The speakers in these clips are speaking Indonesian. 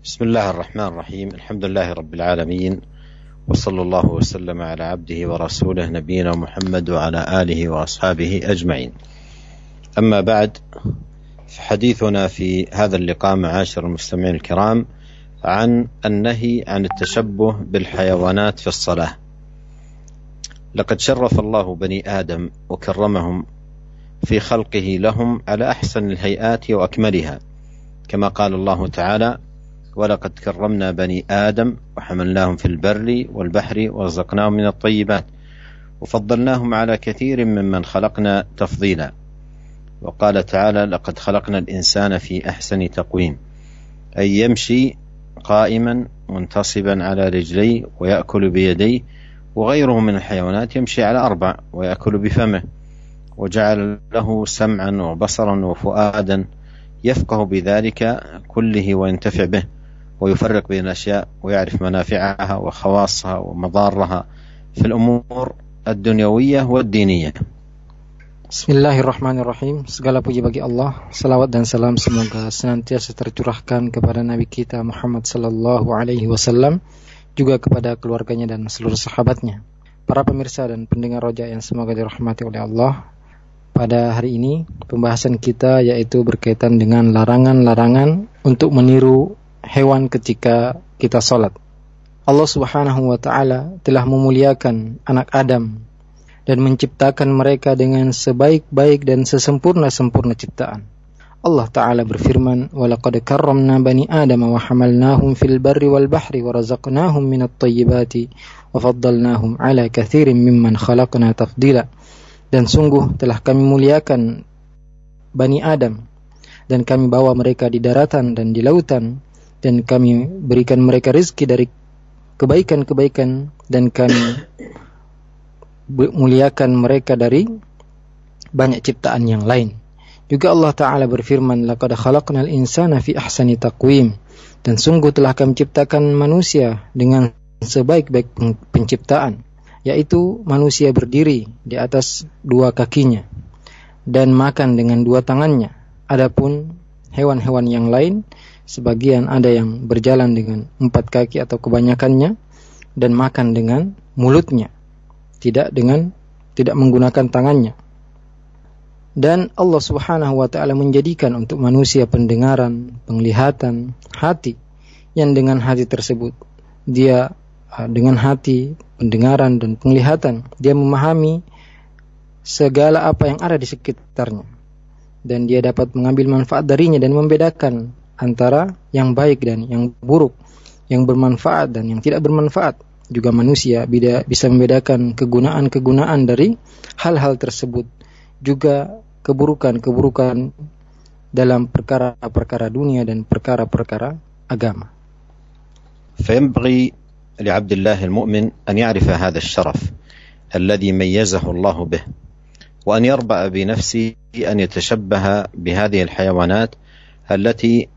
بسم الله الرحمن الرحيم. الحمد لله رب العالمين، وصلى الله وسلم على عبده ورسوله نبينا محمد وعلى آله وأصحابه أجمعين. أما بعد، فحديثنا في هذا اللقاء معاشر المستمعين الكرام عن النهي عن التشبه بالحيوانات في الصلاة. لقد شرف الله بني آدم وكرمهم في خلقه لهم على أحسن الهيئات وأكملها، كما قال الله تعالى: ولقد كرمنا بني آدم وحملناهم في البر والبحر ورزقناهم من الطيبات وفضلناهم على كثير ممن خلقنا تفضيلا. وقال تعالى: لقد خلقنا الإنسان في أحسن تقويم، أي يمشي قائما منتصبا على رجليه ويأكل بيديه، وغيره من الحيوانات يمشي على 4 ويأكل بفمه، وجعل له سمعا وبصرا وفؤادا يفقه بذلك كله وينتفع به، ويفرق بين الأشياء ويعرف منافعها وخواصها ومضارها في الأمور الدنيوية والدينية. Bismillahirrahmanirrahim. Segala puji bagi Allah. Salawat dan salam semoga senantiasa tercurahkan kepada Nabi kita Muhammad sallallahu alaihi wasallam, juga kepada keluarganya dan seluruh sahabatnya. Para pemirsa dan pendengar Roja yang semoga dirahmati oleh Allah. Pada hari ini pembahasan kita yaitu berkaitan dengan larangan-larangan untuk meniru hewan ketika kita sholat. Allah Subhanahu wa ta'ala telah memuliakan anak Adam dan menciptakan mereka dengan sebaik-baik dan sesempurna-sempurna ciptaan. Allah Ta'ala berfirman: وَلَقَدْ كَرَّمْنَا بَنِي آدَمَ وَحَمَلْنَاهُمْ فِي الْبَرِّ وَالْبَحْرِ وَرَزَقْنَاهُمْ مِنَ الطَّيِّبَاتِ وَفَضَّلْنَاهُمْ عَلَى كَثِيرٍ مِّمَّنْ خَلَقْنَا تَفْضِيلًا. Dan sungguh telah kami muliakan Bani Adam, dan kami bawa mereka di daratan dan di lautan, dan kami berikan mereka rezeki dari kebaikan-kebaikan, dan kami muliakan mereka dari banyak ciptaan yang lain. Juga Allah Ta'ala berfirman: laqad khalaqnal insana fi ahsani taqwim. Dan sungguh telah kami ciptakan manusia dengan sebaik-baik penciptaan, yaitu manusia berdiri di atas 2 kakinya dan makan dengan 2 tangannya. Adapun hewan-hewan yang lain, sebagian ada yang berjalan dengan 4 kaki atau kebanyakannya dan makan dengan mulutnya, tidak menggunakan tangannya. Dan Allah Subhanahu wa ta'ala menjadikan untuk manusia pendengaran, penglihatan, hati, yang dengan hati tersebut dia dengan hati, pendengaran dan penglihatan, dia memahami segala apa yang ada di sekitarnya, dan dia dapat mengambil manfaat darinya dan membedakan antara yang baik dan yang buruk, yang bermanfaat dan yang tidak bermanfaat. Juga manusia bisa membedakan kegunaan-kegunaan dari hal-hal tersebut, juga keburukan-keburukan dalam perkara-perkara dunia dan perkara-perkara agama. فينبغي لعبد الله المؤمن أن يعرف هذا الشرف الذي ميزه الله به، وأن يربأ بنفسه أن يتشبه بهذه الحيوانات التي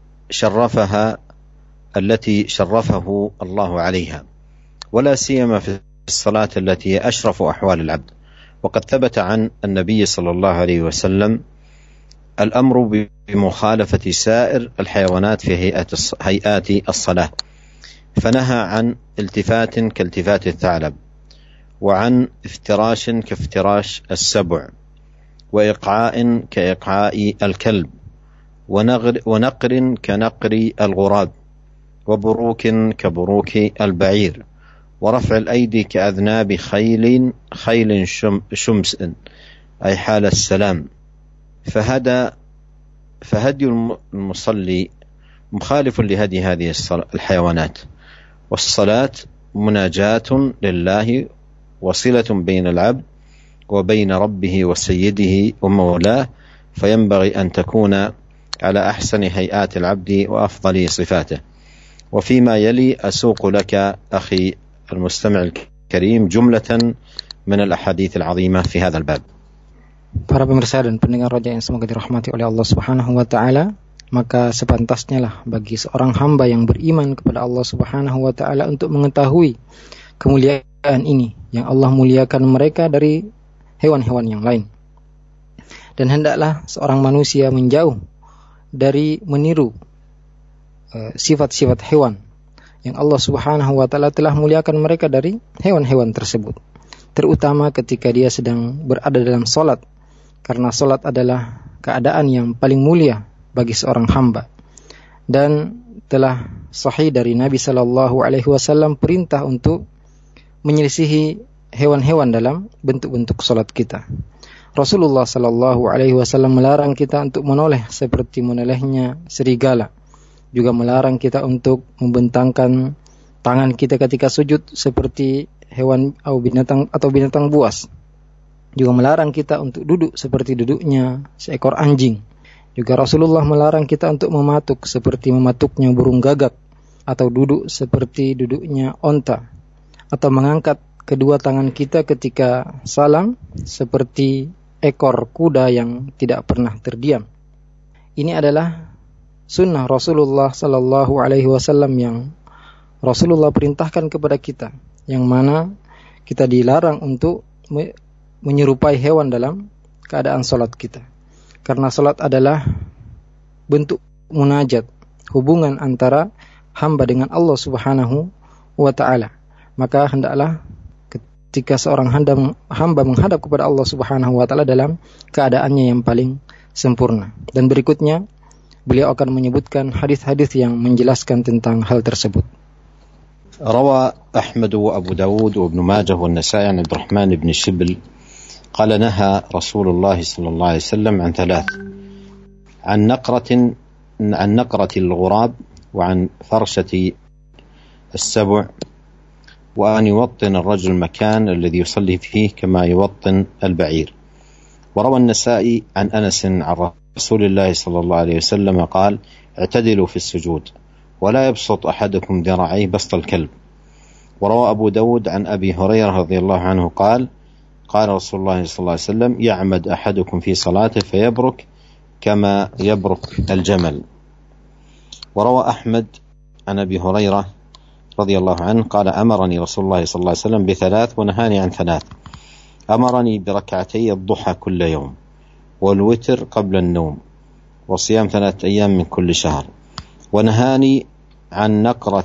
شرفه الله عليها، ولا سيما في الصلاة التي هي أشرف أحوال العبد. وقد ثبت عن النبي صلى الله عليه وسلم الأمر بمخالفة سائر الحيوانات في هيئات الصلاة، فنهى عن التفات كالتفات الثعلب، وعن افتراش كافتراش السبع، وإقعاء كإقعاء الكلب، ونقر كنقر الغراب، وبروك كبروك البعير، ورفع الأيدي كأذناب خيل شمس أي حال السلام. فهدي المصلي مخالف لهدي هذه الحيوانات. والصلاة مناجاة لله وصلة بين العبد وبين ربه وسيده ومولاه، فينبغي أن تكون على أحسن هيئات العبد وأفضل صفاته. وفيما يلي أسوق لك أخي المستمع الكريم جملة من الأحاديث العظيمة في هذا الباب. Para pemirsa dan pendengar Roja yang semoga dirahmati oleh Allah Subhanahu wa ta'ala, maka sepantasnya lah bagi seorang hamba yang beriman kepada Allah Subhanahu wa ta'ala untuk mengetahui kemuliaan ini, yang Allah muliakan mereka dari hewan-hewan yang lain. Dan hendaklah seorang manusia menjauh dari meniru sifat-sifat hewan yang Allah Subhanahu wa taala telah muliakan mereka dari hewan-hewan tersebut. Terutama ketika dia sedang berada dalam salat, karena salat adalah keadaan yang paling mulia bagi seorang hamba. Dan telah sahih dari Nabi sallallahu alaihi wasallam perintah untuk menyelisihi hewan-hewan dalam bentuk-bentuk salat kita. Rasulullah sallallahu alaihi wasallam melarang kita untuk menoleh seperti menolehnya serigala. Juga melarang kita untuk membentangkan tangan kita ketika sujud seperti hewan atau binatang buas. Juga melarang kita untuk duduk seperti duduknya seekor anjing. Juga Rasulullah melarang kita untuk mematuk seperti mematuknya burung gagak, atau duduk seperti duduknya onta, atau mengangkat kedua tangan kita ketika salam seperti ekor kuda yang tidak pernah terdiam. Ini adalah sunnah Rasulullah sallallahu alaihi wasallam yang Rasulullah perintahkan kepada kita, yang mana kita dilarang untuk menyerupai hewan dalam keadaan salat kita. Karena salat adalah bentuk munajat, hubungan antara hamba dengan Allah Subhanahu wa taala. Maka hendaklah ketika seorang hamba menghadap kepada Allah Subhanahu wa taala dalam keadaannya yang paling sempurna. Dan berikutnya beliau akan menyebutkan hadis-hadis yang menjelaskan tentang hal tersebut. روى أحمد وأبو داود وابن ماجه والنسائي عن عبد الرحمن بن شبل قال نهى رسول الله صلى الله عليه وسلم عن ثلاث: عن نقرة الغراب، وعن فرشة السبع، وأن يوطن الرجل المكان الذي يصلي فيه كما يوطن البعير. وروى النسائي عن أنس عن رسول الله صلى الله عليه وسلم قال: اعتدلوا في السجود ولا يبسط أحدكم ذراعيه بسط الكلب. وروى أبو داود عن أبي هريرة رضي الله عنه قال: قال رسول الله صلى الله عليه وسلم: يعمد أحدكم في صلاته فيبرك كما يبرك الجمل. وروى أحمد عن أبي هريرة رضي الله عنه قال: أمرني رسول الله صلى الله عليه وسلم بثلاث ونهاني عن ثلاث: أمرني بركعتي الضحى كل يوم، والوتر قبل النوم، وصيام 3 أيام من كل شهر، ونهاني عن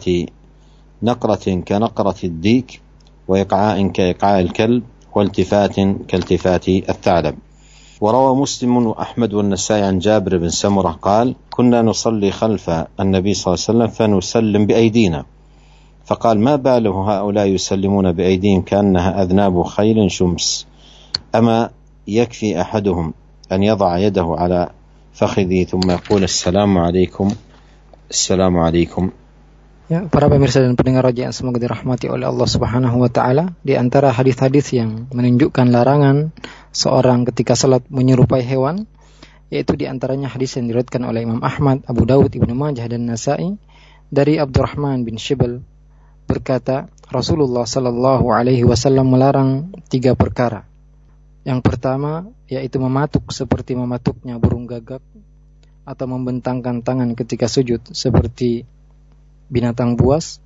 نقرة كنقرة الديك، وإقعاء كإقعاء الكلب، والتفات كالتفات الثعلب. وروى مسلم وأحمد والنسائي عن جابر بن سمرة قال: كنا نصلي خلف النبي صلى الله عليه وسلم فنسلم بأيدينا، فقال: ما باله هؤلاء يسلمون بأيديهم كأنها أذناب خيل شمس، أما يكفي أحدهم أن يضع يده على فخذه ثم يقول السلام عليكم السلام عليكم. Ya, para pemirsa dan pendengar raja yang semoga dirahmati oleh Allah Subhanahu wa taala, di antara hadis-hadis yang menunjukkan larangan seorang ketika salat menyerupai hewan, yaitu di antaranya hadis yang diriwayatkan oleh Imam Ahmad, Abu Dawud, Ibnu Majah dan Nasa'i dari Abdurrahman bin Shibl berkata, Rasulullah sallallahu alaihi wasallam melarang 3 perkara. Yang pertama yaitu mematuk seperti mematuknya burung gagak, atau membentangkan tangan ketika sujud seperti binatang buas,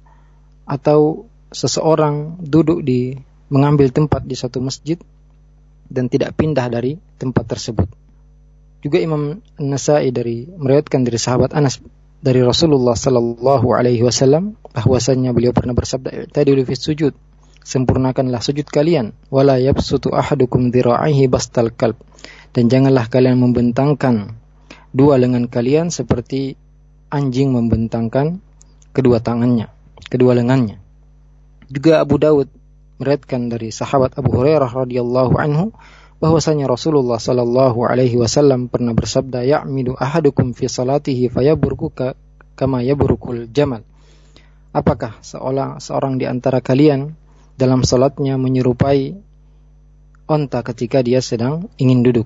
atau seseorang duduk mengambil tempat di satu masjid dan tidak pindah dari tempat tersebut. Juga Imam Nasa'i meriwayatkan dari sahabat Anas dari Rasulullah sallallahu alaihi wasallam bahwasanya beliau pernah bersabda, "I'tadilu fis sujud, sempurnakanlah sujud kalian, wala yabsutu ahadukum dhira'ihi bastal kalb, dan janganlah kalian membentangkan 2 lengan kalian seperti anjing membentangkan kedua lengannya. Juga Abu Dawud meriwayatkan dari sahabat Abu Hurairah radhiyallahu anhu bahwasanya Rasulullah sallallahu alaihi wasallam pernah bersabda, "Ya'midu ahadukum fi salatihi fayaburku kama yaburukul jamal." Apakah seorang di antara kalian dalam salatnya menyerupai onta ketika dia sedang ingin duduk?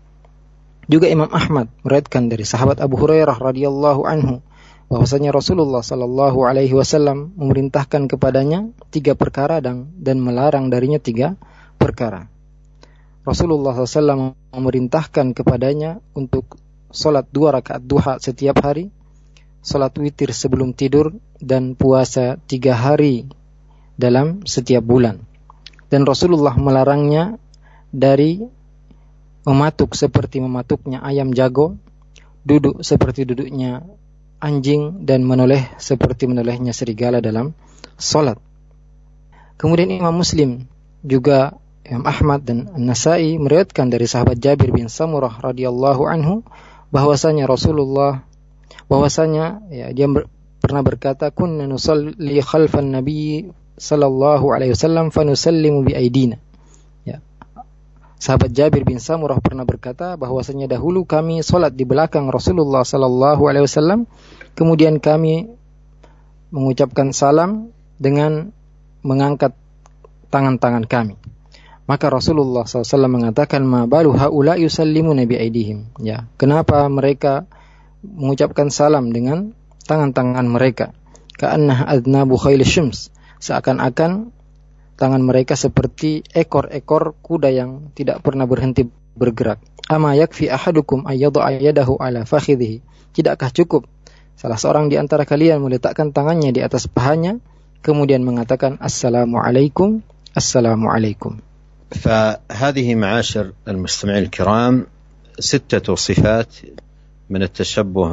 Juga Imam Ahmad meriwayatkan dari sahabat Abu Hurairah radhiyallahu anhu bahwasanya Rasulullah sallallahu alaihi wasallam memerintahkan kepadanya 3 perkara dan melarang darinya 3 perkara. Rasulullah SAW memerintahkan kepadanya untuk salat 2 rakaat duha setiap hari, salat witir sebelum tidur, dan puasa 3 hari dalam setiap bulan. Dan Rasulullah melarangnya dari mematuk seperti mematuknya ayam jago, duduk seperti duduknya anjing dan menoleh seperti menolehnya serigala dalam salat. Kemudian Imam Muslim juga Imam Ahmad dan An-Nasai meriwayatkan dari sahabat Jabir bin Samurah radhiyallahu anhu bahwasanya dia pernah berkata, kunna nusalli khalfan nabi sallallahu alaihi wasallam fa nusallimu bi aidina. Ya. Sahabat Jabir bin Samurah pernah berkata bahwasanya dahulu kami salat di belakang Rasulullah sallallahu alaihi wasallam, kemudian kami mengucapkan salam dengan mengangkat tangan-tangan kami. Maka Rasulullah SAW mengatakan, ma balu haula yusallimuna bi aidihim. Ya, kenapa mereka mengucapkan salam dengan tangan-tangan mereka? Ka'annah adnabu khayl syams. Seakan-akan tangan mereka seperti ekor-ekor kuda yang tidak pernah berhenti bergerak. Ama yakfi ahadukum ayyadha yadahu ala fakhidhihi. Tidakkah cukup salah seorang di antara kalian meletakkan tangannya di atas pahanya kemudian mengatakan assalamualaikum, assalamualaikum. فهذه معاشر المستمعين الكرام 6 صفات من التشبه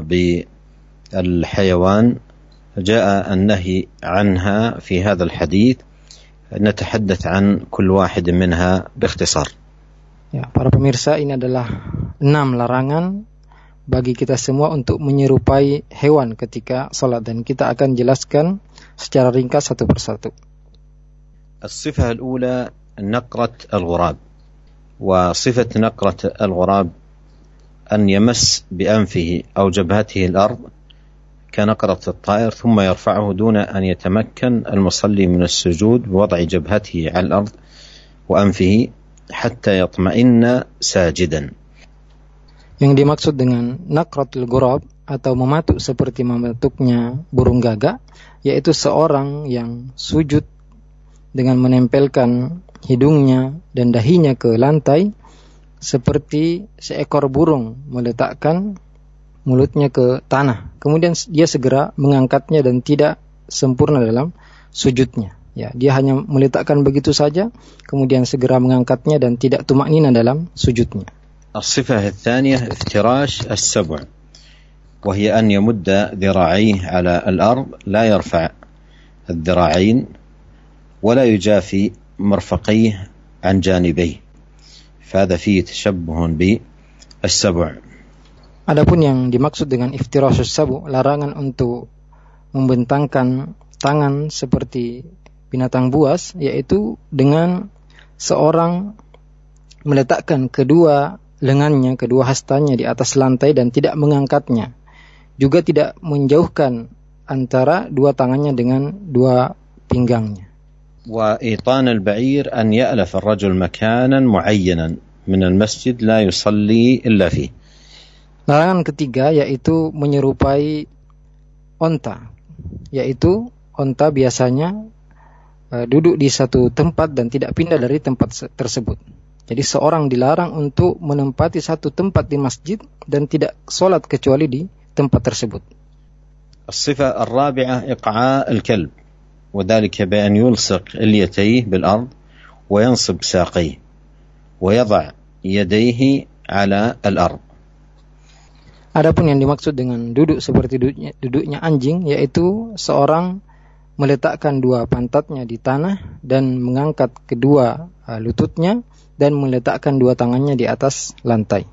بالحيوان جاء النهي عنها في هذا الحديث. نتحدث عن كل واحد منها باختصار. Ya, para pemirsa, ini adalah 6 larangan bagi kita semua untuk menyerupai hewan ketika salat, dan kita akan jelaskan secara ringkas satu persatu. الصفة الأولى نقرة الغراب. وصفة نقرة الغراب أن يمس بأنفه أو جبهته الأرض كنقرة الطائر ثم يرفعه دون أن يتمكن المصلي من السجود بوضع جبهته على الأرض وأنفه حتى يطمئن ساجدا. Yang dimaksud dengan naqratul ghurab atau mematuk seperti mematuknya burung gagak, yaitu seorang yang sujud dengan menempelkan hidungnya dan dahinya ke lantai seperti seekor burung meletakkan mulutnya ke tanah. Kemudian dia segera mengangkatnya dan tidak sempurna dalam sujudnya. Ya, dia hanya meletakkan begitu saja, kemudian segera mengangkatnya dan tidak tumaknina dalam sujudnya. الصفة الثانية افتراش السبع وهي أن يمد ذراعيه على الأرض لا يرفع الذراعين ولا يجافي مرفقيه عن جانبيه فهذا فيه تشبه بالسبع. Adapun yang dimaksud dengan iftirasyus sabu, larangan untuk membentangkan tangan seperti binatang buas, yaitu dengan seorang meletakkan kedua lengannya, kedua hastanya di atas lantai dan tidak mengangkatnya, juga tidak menjauhkan antara dua tangannya dengan dua pinggangnya. وإيطان البعير أن يألف الرجل مكانا معينا من المسجد لا يصلي إلا فيه. Larangan ketiga yaitu menyerupai onta, yaitu onta biasanya duduk di satu tempat dan tidak pindah dari tempat tersebut. Jadi seorang dilarang untuk menempati satu tempat di masjid dan tidak sholat kecuali di tempat tersebut. الصفة الرابعة إقعاء الكلب وذلك بأن يلصق إليتيه بالأرض وينصب ساقيه ويضع يديه على الأرض. Adapun yang dimaksud dengan duduk seperti duduknya anjing, yaitu seorang meletakkan dua pantatnya di tanah dan mengangkat kedua lututnya dan meletakkan dua tangannya di atas lantai.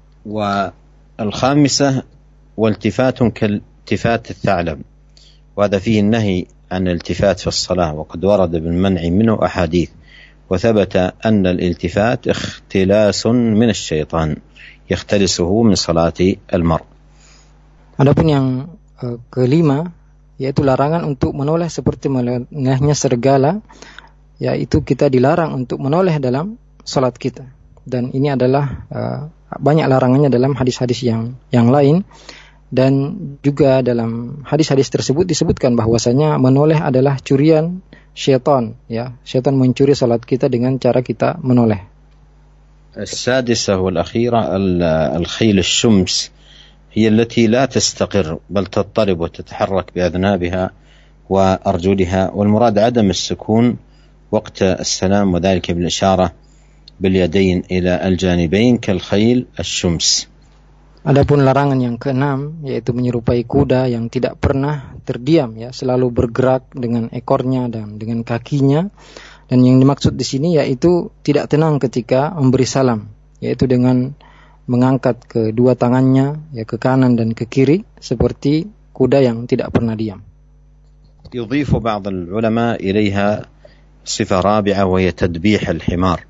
والخامسة والتفات كالتفات الثعلب وهذا فيه النهي عن الالتفات في الصلاة وقد ورد بالمنع منه أحاديث وثبت أن الالتفات اختلاس من الشيطان يختلسه من صلاة المرء. Adapun yang kelima yaitu larangan untuk menoleh seperti menolehnya serigala, yaitu kita dilarang untuk menoleh dalam salat kita, dan ini adalah banyak larangannya dalam hadis-hadis yang lain. Dan juga dalam hadis-hadis tersebut disebutkan bahwasanya menoleh adalah curian syaitan, ya. Syaitan mencuri salat kita dengan cara kita menoleh. السادسة والأخيرة الخيل الشمس هي التي لا تستقر بل تضطرب وتتحرك بأذنابها وأرجلها والمراد عدم السكون وقت السلام وذلك بالإشارة باليدين إلى الجانبين كالخيل الشمس. Adapun larangan yang keenam, yaitu menyerupai kuda yang tidak pernah terdiam, ya, selalu bergerak dengan ekornya dan dengan kakinya. Dan yang dimaksud di sini yaitu tidak tenang ketika memberi salam, yaitu dengan mengangkat kedua tangannya, ya, ke kanan dan ke kiri seperti kuda yang tidak pernah diam. يضيف بعض العلماء إليها صفة رابعة وهي تدبيح الحمار،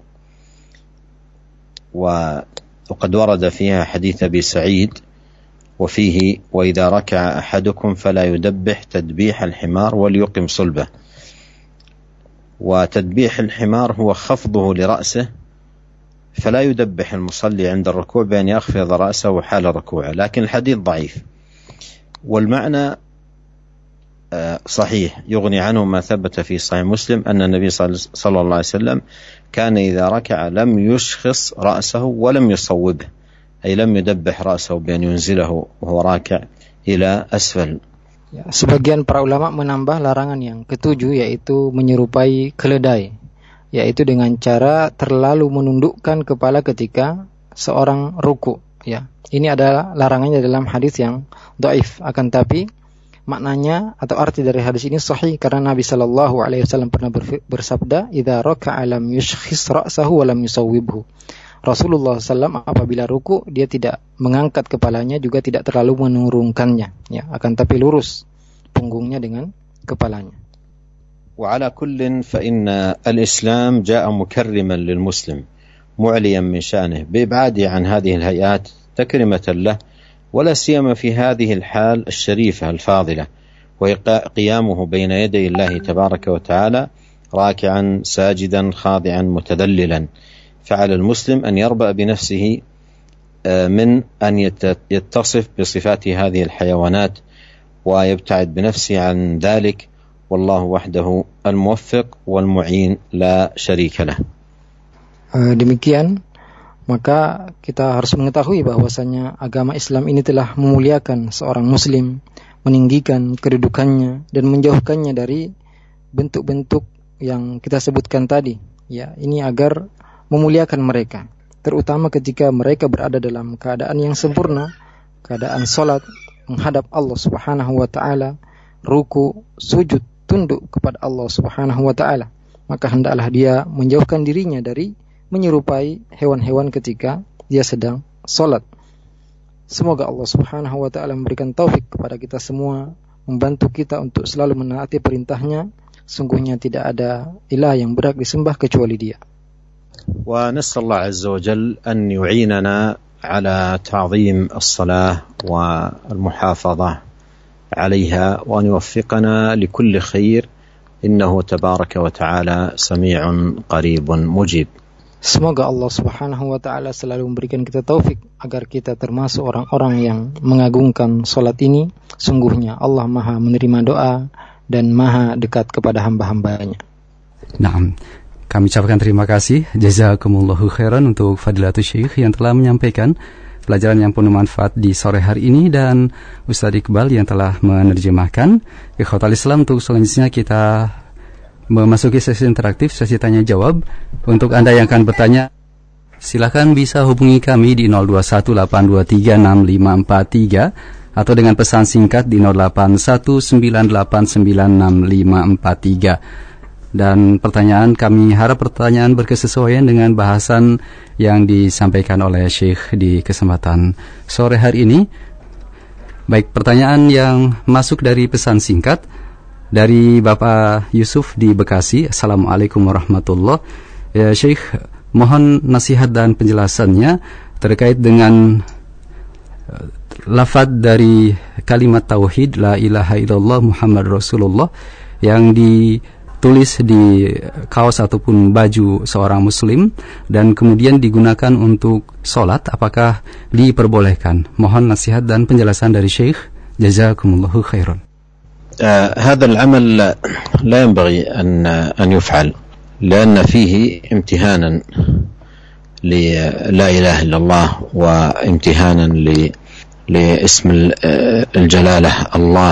وقد ورد فيها حديث أبي سعيد وفيه وإذا ركع أحدكم فلا يدبح تدبيح الحمار وليقم صلبه. وتدبيح الحمار هو خفضه لرأسه، فلا يدبح المصلي عند الركوع بأن يخفض رأسه حال ركوعه، لكن الحديث ضعيف، والمعنى صحيح يغني عنه ما ثبت في صحيح مسلم أن النبي صلى الله عليه وسلم كان إذا ركع لم يشخص رأسه ولم يصوبه، أي لم يدبح رأسه بأن ينزله وهو راكع إلى أسفل. Sebagian para ulama menambah larangan yang ketujuh, yaitu menyerupai keledai, yaitu dengan cara terlalu menundukkan kepala ketika seorang ruku. Ya, ini adalah larangannya dalam hadis yang dhaif. Akan tapi maknanya atau arti dari hadis ini sahih karena Nabi sallallahu alaihi wasallam pernah bersabda, "Idza raka'a lam yushkhis ra'sahu wa lam yusawwibhu." Rasulullah SAW apabila ruku dia tidak mengangkat kepalanya juga tidak terlalu menurunkannya, ya, akan tapi lurus punggungnya dengan kepalanya. وعلى كل فإن الإسلام جاء مكرما للمسلم معليا من شأنه بإبعاده عن هذه الهيئات تكرمة له، ولا سيما في هذه الحال الشريفة الفاضلة وهي قيامه بين يدي الله تبارك وتعالى راكعا ساجدا خاضعا متذللا. فعلى المسلم أن يربأ بنفسه من أن يتصف بصفات هذه الحيوانات ويبتعد بنفسه عن ذلك، والله وحده الموفق والمعين لا شريك له. Demikian maka kita harus mengetahui bahwasanya agama Islam ini telah memuliakan seorang muslim, meninggikan kedudukannya dan menjauhkannya dari bentuk-bentuk yang kita sebutkan tadi. Ya, ini agar memuliakan mereka, terutama ketika mereka berada dalam keadaan yang sempurna, keadaan salat menghadap Allah Subhanahu wa taala, ruku, sujud, tunduk kepada Allah Subhanahu wa taala. Maka hendaklah dia menjauhkan dirinya dari menyerupai hewan-hewan ketika dia sedang salat. Semoga Allah Subhanahu wa taala memberikan taufik kepada kita semua, membantu kita untuk selalu menaati perintahnya. Sungguhnya tidak ada ilah yang berhak disembah kecuali Dia. ونسأل الله عز وجل أن يعيننا على تعظيم الصلاة والمحافظة عليها وأن يوفقنا لكل خير إنه تبارك وتعالى سميع قريب مجيب. Semoga Allah Subhanahu wa taala selalu memberikan kita taufik agar kita termasuk orang-orang yang mengagungkan salat ini. Sungguhnya Allah Maha menerima doa dan Maha dekat kepada hamba-hambanya. Naam. Kami ucapkan terima kasih, jazakumullahu khairan untuk Fadilatul Syekh yang telah menyampaikan pelajaran yang penuh manfaat di sore hari ini, dan Ustaz Iqbal yang telah menerjemahkan. Ikhwatal Islam, untuk selanjutnya kita memasuki sesi interaktif, sesi tanya jawab. Untuk Anda yang akan bertanya, silakan bisa hubungi kami di 0218236543 atau dengan pesan singkat di 0819896543. Dan pertanyaan, kami harap pertanyaan berkesesuaian dengan bahasan yang disampaikan oleh Syekh di kesempatan sore hari ini. Baik, pertanyaan yang masuk dari pesan singkat dari Bapak Yusuf di Bekasi. Assalamualaikum warahmatullahi wabarakatuh. Ya Syekh, mohon nasihat dan penjelasannya terkait dengan lafaz dari kalimat tauhid la ilaha illallah Muhammad Rasulullah yang ditulis di kaos ataupun baju seorang muslim dan kemudian digunakan untuk solat, apakah diperbolehkan? Mohon nasihat dan penjelasan dari Syekh. Jazakumullahu khairan. هذا العمل لا ينبغي أن يفعل لأن فيه امتهانا للا إله إلا الله وامتهانا لاسم الجلالة الله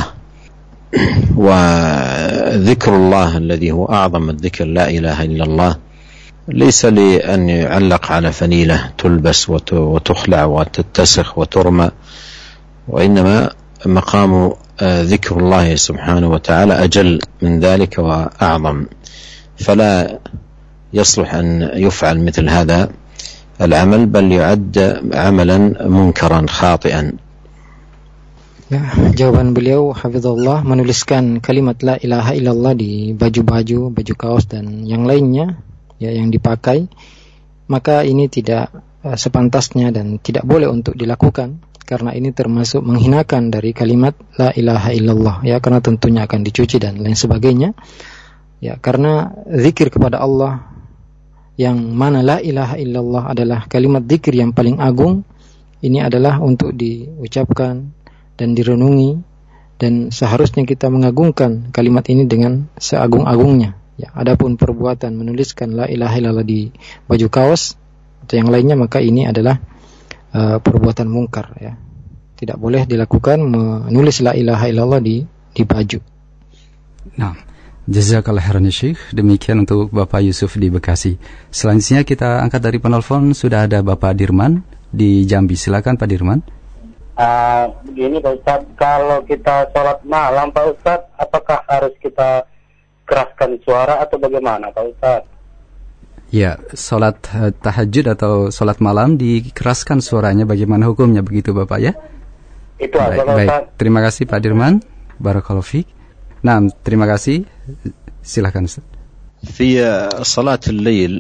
وذكر الله الذي هو أعظم الذكر لا إله إلا الله ليس لأن يعلق على فنيلة تلبس وتخلع وتتسخ وترمى، وإنما مقام ذكر الله سبحانه وتعالى أجل من ذلك وأعظم، فلا يصلح أن يفعل مثل هذا العمل، بل يعد عملا منكرا خاطئا. Ya, jawaban beliau hafizahullah, menuliskan kalimat la ilaha illallah di baju-baju, baju kaos dan yang lainnya ya yang dipakai, maka ini tidak sepantasnya dan tidak boleh untuk dilakukan, karena ini termasuk menghinakan dari kalimat la ilaha illallah ya, karena tentunya akan dicuci dan lain sebagainya ya, karena zikir kepada Allah yang mana la ilaha illallah adalah kalimat zikir yang paling agung, ini adalah untuk diucapkan dan direnungi, dan seharusnya kita mengagungkan kalimat ini dengan seagung-agungnya ya. Adapun perbuatan menuliskan la ilaha illallah di baju kaos atau yang lainnya, maka ini adalah perbuatan mungkar ya. Tidak boleh dilakukan menulis la ilaha illallah di baju. Nah, jazakallah khairan Syekh. Demikian untuk Bapak Yusuf di Bekasi. Selanjutnya kita angkat dari penelpon, sudah ada Bapak Dirman di Jambi. Silakan Pak Dirman. Begini Pak Ustaz, kalau kita sholat malam Pak Ustaz, apakah harus kita keraskan suara atau bagaimana Pak Ustaz? Ya, sholat tahajud atau sholat malam dikeraskan suaranya, bagaimana hukumnya begitu Bapak ya? Itu aja Pak Ustaz. Terima kasih Pak Dirman. Barakallahu fiik. Nah, terima kasih. Silakan Ustaz. في صلاة الليل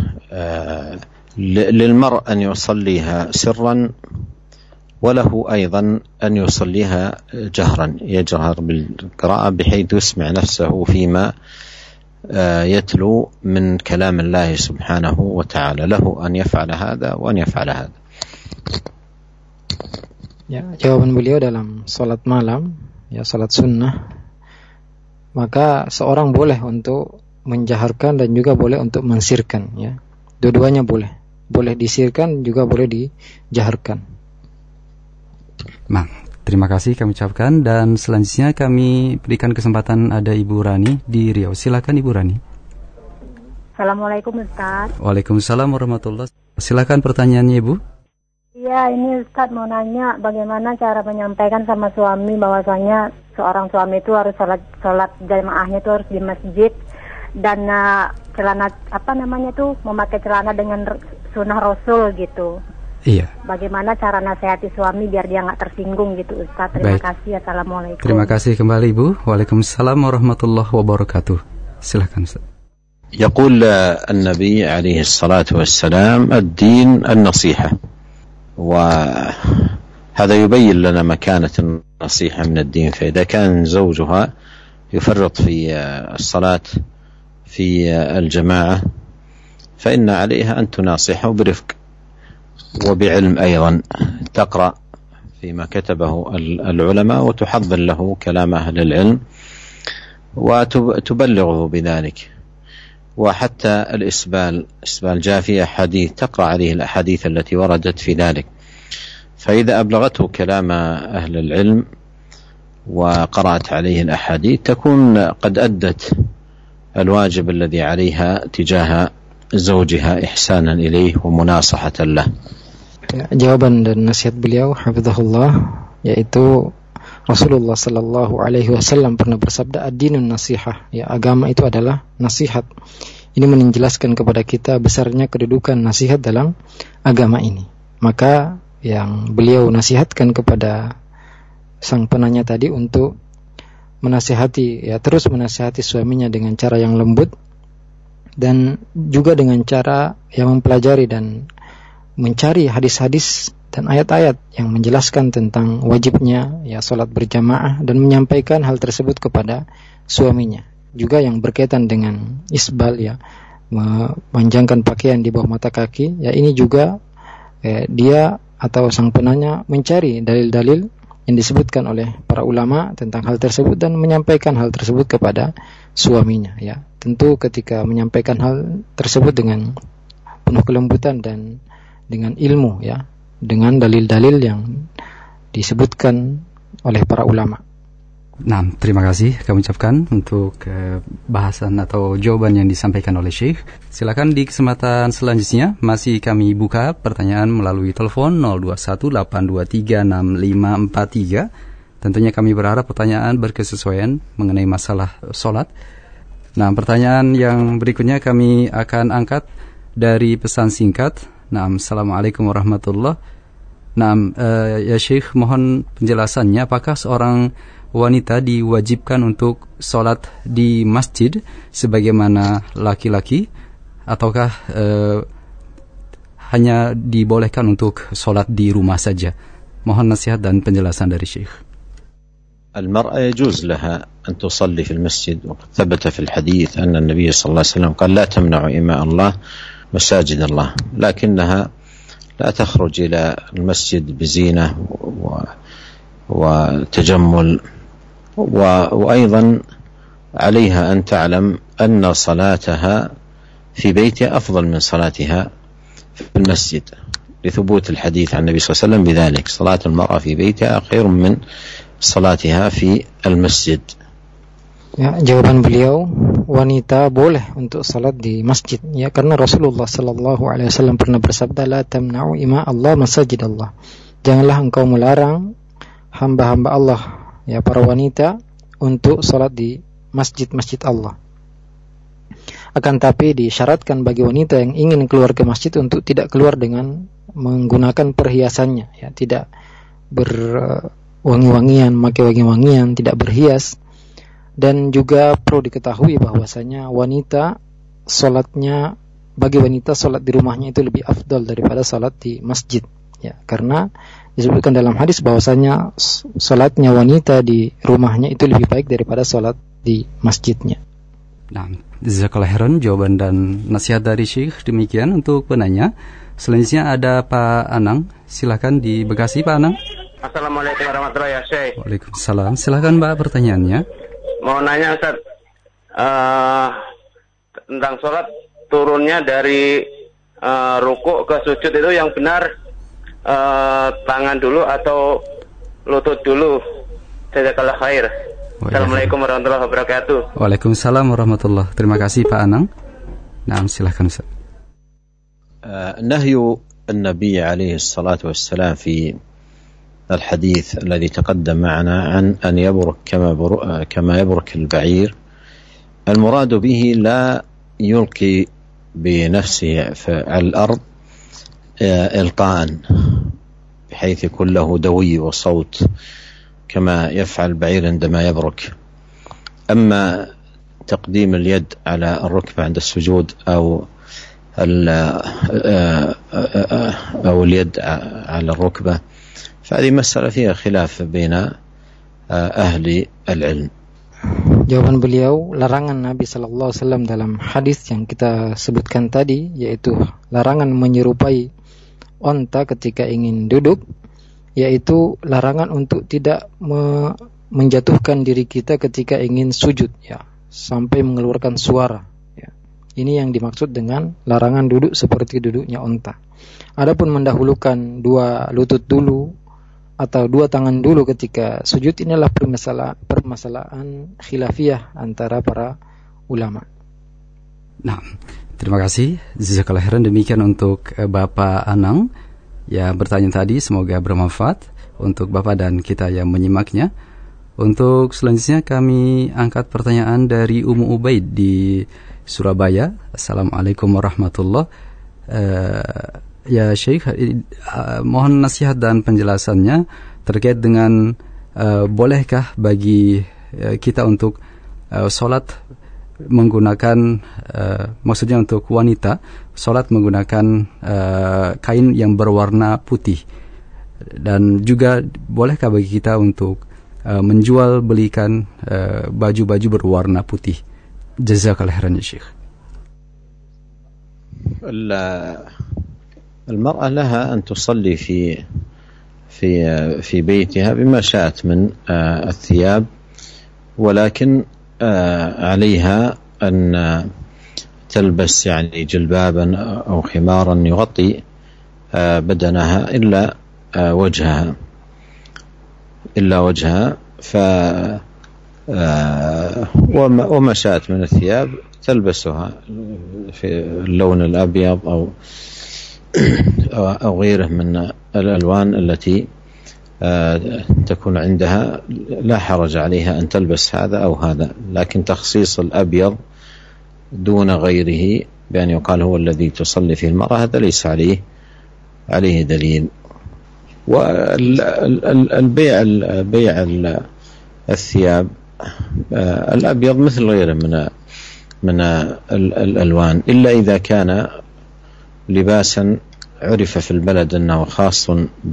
للمرء أن يصليها سرا، وله أيضا أن يصليها جهرا، يجهر بالقراءة بحيث يسمع نفسه فيما يتلو من كلام الله سبحانه وتعالى، له أن يفعل هذا وأن يفعل هذا. Ya, jawaban beliau dalam salat malam, ya salat sunnah, maka seorang boleh untuk menjaharkan dan juga boleh untuk mensirkan ya. Dua-duanya boleh. Boleh disirkan juga boleh dijaharkan. Nah, terima kasih kami ucapkan, dan selanjutnya kami berikan kesempatan ada Ibu Rani di Riau. Silakan Ibu Rani. Assalamualaikum Ustaz. Waalaikumsalam warahmatullahi wabarakatuh. Silakan pertanyaannya Ibu. Iya, ini Ustaz mau nanya bagaimana cara menyampaikan sama suami bahwasanya seorang suami itu harus sholat jamaahnya itu harus di masjid, dan celana memakai celana dengan sunnah Rasul gitu. Iya. Bagaimana cara nasihati suami biar dia nggak tersinggung gitu Ustaz? Terima kasih. Assalamualaikum. Terima kasih kembali Ibu. Waalaikumsalam warahmatullahi wabarakatuh. Silakan Ustaz. يقول النبي عليه الصلاة والسلام الدين النصيحة، وهذا يبين لنا مكانة النصيحة من الدين. فإذا كان زوجها يفرط في الصلاة في الجماعة فإن عليها أن تناصحه برفق وبعلم أيضا، تقرأ فيما كتبه العلماء وتحضر له كلام أهل العلم وتبلغه بذلك. وحتى إسبال جافية حديث تقرأ عليه الأحاديث التي وردت في ذلك، فإذا أبلغته كلام أهل العلم وقرأت عليه الأحاديث تكون قد أدت الواجب الذي عليها تجاه زوجها إحسانا إليه ومناصحة له. Ya, jawaban dan nasihat beliau hafizahullah, yaitu Rasulullah sallallahu alaihi wasallam pernah bersabda ad-dinun nasihah, ya agama itu adalah nasihat. Ini menjelaskan kepada kita besarnya kedudukan nasihat dalam agama ini. Maka yang beliau nasihatkan kepada sang penanya tadi untuk menasihati, ya terus menasihati suaminya dengan cara yang lembut dan juga dengan cara yang mempelajari dan mencari hadis-hadis dan ayat-ayat yang menjelaskan tentang wajibnya ya salat berjamaah, dan menyampaikan hal tersebut kepada suaminya. Juga yang berkaitan dengan isbal, ya memanjangkan pakaian di bawah mata kaki, ya ini juga dia atau sang penanya mencari dalil-dalil yang disebutkan oleh para ulama tentang hal tersebut dan menyampaikan hal tersebut kepada suaminya. Ya tentu ketika menyampaikan hal tersebut dengan penuh kelembutan dan dengan ilmu, ya dengan dalil-dalil yang disebutkan oleh para ulama. Nah, terima kasih kami ucapkan untuk bahasan atau jawaban yang disampaikan oleh Syekh. Silakan di kesempatan selanjutnya masih kami buka pertanyaan melalui telepon 0218236543. Tentunya kami berharap pertanyaan berkesesuaian mengenai masalah solat. Nah, pertanyaan yang berikutnya kami akan angkat dari pesan singkat. Nah, Assalamualaikum warahmatullahi. Nah, ya Syekh, mohon penjelasannya, apakah seorang wanita diwajibkan untuk sholat di masjid sebagaimana laki-laki, ataukah hanya dibolehkan untuk sholat di rumah saja? Mohon nasihat dan penjelasan dari Syekh. المرأة يجوز لها أن تصلي في المسجد، وقد ثبت في الحديث أن النبي صلى الله عليه وسلم قال لا تمنعوا إماء الله مساجد الله، لكنها لا تخرج إلى المسجد بزينة وتجمل، وأيضا عليها أن تعلم أن صلاتها في بيتها أفضل من صلاتها في المسجد، لثبوت الحديث عن النبي صلى الله عليه وسلم بذلك، صلاة المرأة في بيتها خير من صلاتها في المسجد. Ya, jawaban beliau, wanita boleh untuk salat di masjid, ya, karena Rasulullah sallallahu alaihi wasallam pernah bersabda, la tamna'u ima Allah masajid Allah. Janganlah engkau melarang hamba-hamba Allah, ya, para wanita untuk salat di masjid-masjid Allah. Akan tapi disyaratkan bagi wanita yang ingin keluar ke masjid untuk tidak keluar dengan menggunakan perhiasannya, ya, tidak berwangi-wangian, memakai wangi-wangian, tidak berhias. Dan juga perlu diketahui bahwasanya bagi wanita salat di rumahnya itu lebih afdal daripada salat di masjid, ya, karena disebutkan dalam hadis bahwasanya salatnya wanita di rumahnya itu lebih baik daripada salat di masjidnya. Nah, jazakallahu khairan jawaban dan nasihat dari Syekh. Demikian untuk penanya. Selanjutnya ada Pak Anang. Silakan di Bekasi, Pak Anang. Assalamualaikum warahmatullahi wabarakatuh. Waalaikumsalam. Silakan Mbak pertanyaannya. Mau nanya Ustaz, tentang sholat turunnya dari ruku ke sujud itu yang benar tangan dulu atau lutut dulu? Jazakallahu khair. Assalamualaikum warahmatullahi wabarakatuh. Waalaikumsalam warahmatullahi. Terima kasih Pak Anang. Nah, silakan Ustaz. نهي النبي عليه الصلاة والسلام في الحديث الذي تقدم معنا عن أن يبرك كما يبرك البعير، المراد به لا يلقي بنفسه على الأرض إلقاء بحيث يكون له دوي وصوت كما يفعل البعير عندما يبرك. أما تقديم اليد على الركبة عند السجود أو اليد على الركبة، فهذه مسألة فيها خلاف بين أهل العلم. Jawaban beliau, larangan Nabi sallallahu alaihi wasallam dalam hadis yang kita sebutkan tadi, yaitu larangan menyerupai onta ketika ingin duduk, yaitu larangan untuk tidak menjatuhkan diri kita ketika ingin sujud, ya, sampai mengeluarkan suara, ya. Ini yang dimaksud dengan larangan duduk seperti duduknya onta. Adapun mendahulukan dua lutut dulu atau dua tangan dulu ketika sujud, inilah permasalahan khilafiyah antara para ulama. Nah, terima kasih. Jazakallahu khairan. Demikian untuk Bapak Anang yang bertanya tadi, semoga bermanfaat untuk Bapak dan kita yang menyimaknya. Untuk selanjutnya kami angkat pertanyaan dari Ummu Ubaid di Surabaya. Assalamualaikum warahmatullahi wabarakatuh. Ya Syekh, mohon nasihat dan penjelasannya terkait dengan bolehkah bagi kita untuk sholat menggunakan, maksudnya untuk wanita sholat menggunakan kain yang berwarna putih, dan juga bolehkah bagi kita untuk menjual belikan baju-baju berwarna putih? Jazakallahu khairan ya Syekh. المرأة لها أن تصلي في بيتها بما شاءت من الثياب، ولكن عليها أن تلبس يعني جلبابا أو خمارا يغطي بدنها إلا وجهها، وما شاءت من الثياب تلبسها في اللون الأبيض أو غيره من الألوان التي تكون عندها، لا حرج عليها أن تلبس هذا أو هذا. لكن تخصيص الأبيض دون غيره بأن يقال هو الذي تصلي فيه المرأة، هذا ليس عليه دليل. والبيع الثياب الأبيض مثل غيره من الألوان، إلا إذا كان لباسا عرف في البلد أنه خاص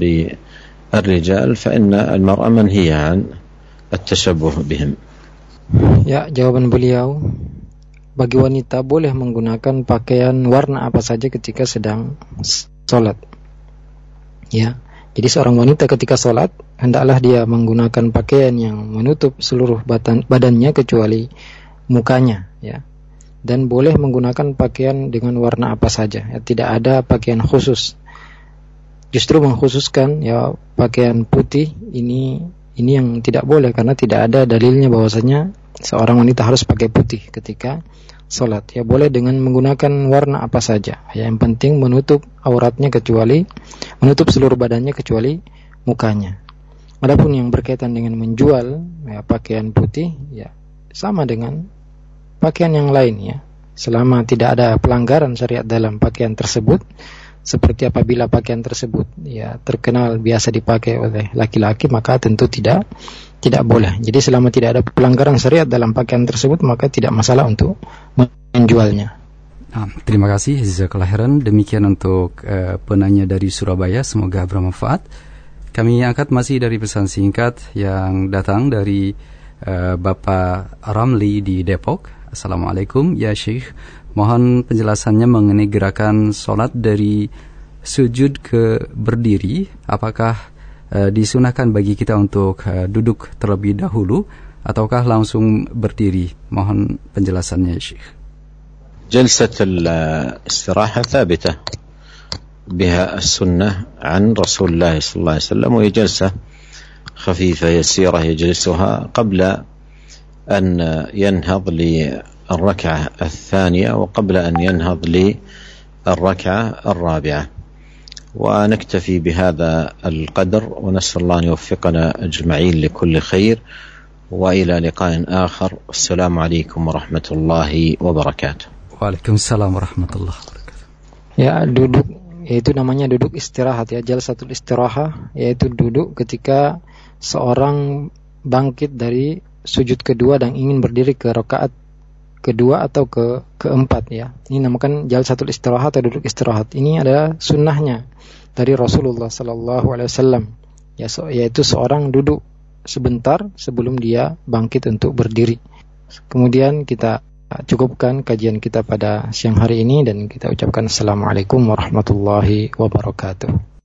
بالرجال فإن المرأة منهية عن التشبه بهم. Ya, jawaban beliau, bagi wanita boleh menggunakan pakaian warna apa saja ketika sedang sholat. Ya, jadi seorang wanita ketika sholat hendaklah dia menggunakan pakaian yang menutup seluruh badannya kecuali mukanya, ya. Dan boleh menggunakan pakaian dengan warna apa saja, ya, tidak ada pakaian khusus. Justru mengkhususkan ya pakaian putih ini yang tidak boleh, karena tidak ada dalilnya bahwasanya seorang wanita harus pakai putih ketika sholat. Ya boleh dengan menggunakan warna apa saja, ya, yang penting menutup auratnya kecuali menutup seluruh badannya kecuali mukanya. Adapun yang berkaitan dengan menjual ya, pakaian putih, ya sama dengan pakaian yang lain, ya, selama tidak ada pelanggaran syariat dalam pakaian tersebut, seperti apabila pakaian tersebut ya terkenal biasa dipakai oleh laki-laki, maka tentu tidak boleh. Jadi selama tidak ada pelanggaran syariat dalam pakaian tersebut, maka tidak masalah untuk menjualnya. Terima kasih jazakallahu khairan. Demikian untuk penanya dari Surabaya, semoga bermanfaat. Kami angkat masih dari pesan singkat yang datang dari Bapak Ramli di Depok. Assalamualaikum ya Syekh, mohon penjelasannya mengenai gerakan sholat dari sujud ke berdiri. Apakah disunahkan bagi kita untuk duduk terlebih dahulu ataukah langsung berdiri? Mohon penjelasannya ya Syekh. جلسة الاستراحة ثابتة بها السنة عن رسول الله صلى الله عليه وسلم، وهي جلسة خفيفة يسيرة يجلسها قبل أن ينهض للركعة الثانية وقبل أن ينهض للركعة الرابعة، ونكتفي بهذا القدر، ونسأل الله أن يوفقنا أجمعين لكل خير، وإلى لقاء آخر. السلام عليكم ورحمة الله وبركاته. Waalaikumsalam warahmatullahi wabarakatuh. Ya, duduk yaitu namanya duduk istirahat, ya, jalsatul istirahah, yaitu duduk ketika seorang bangkit dari sujud kedua dan ingin berdiri ke rakaat kedua atau keempat, ya. Ini namakan jalsatul istirahat atau duduk istirahat. Ini adalah sunnahnya dari Rasulullah sallallahu alaihi wasallam. Ya, yaitu seorang duduk sebentar sebelum dia bangkit untuk berdiri. Kemudian kita cukupkan kajian kita pada siang hari ini dan kita ucapkan assalamualaikum warahmatullahi wabarakatuh.